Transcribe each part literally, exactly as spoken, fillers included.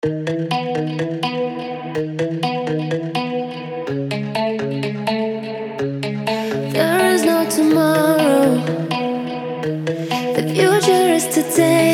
There is no tomorrow, the future is today.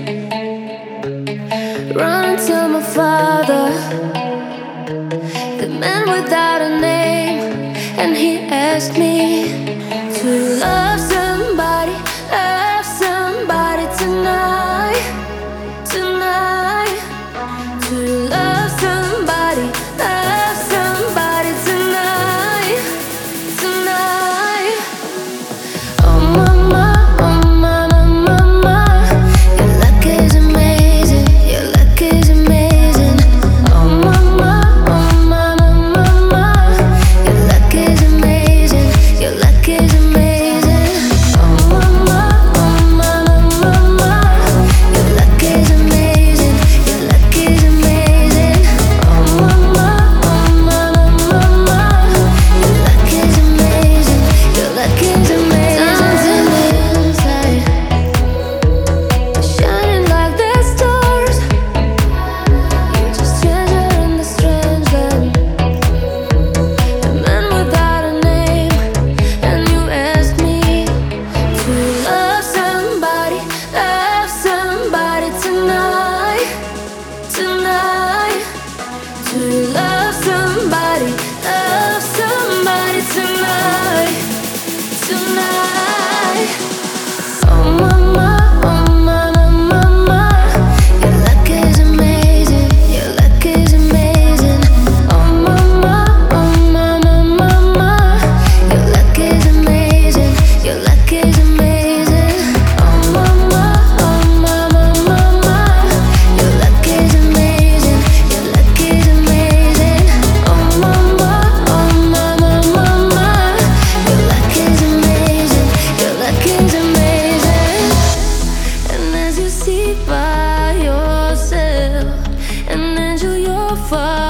Run to my father, the man without a name, and he asked me to love somebody, love somebody tonight, tonight. To love somebody, love somebody tonight, tonight. Oh mama, oh mama, mama, your luck is amazing, your luck is amazing. Oh mama, oh mama, mama, your luck is amazing, your luck is amazing. Oh mama, oh mama, mama, your luck is amazing, your luck is amazing. Oh mama, oh mama, mama, your luck is amazing, your luck is amazing. Shining like the stars, you're just stranger in the strange land. A man without a name, and you asked me to love somebody, love somebody tonight, tonight. To love somebody, love somebody tonight, tonight. Oh mama, oh mama, mama, your luck is amazing, your luck is amazing. Oh mama, oh mama, mama, your luck is amazing, your luck is amazing. Oh mama, oh mama, mama, your luck is amazing, your luck is amazing. Oh mama, oh mama, mama, your luck is amazing, your luck is amazing. And as you see by yourself and enjoy your fun.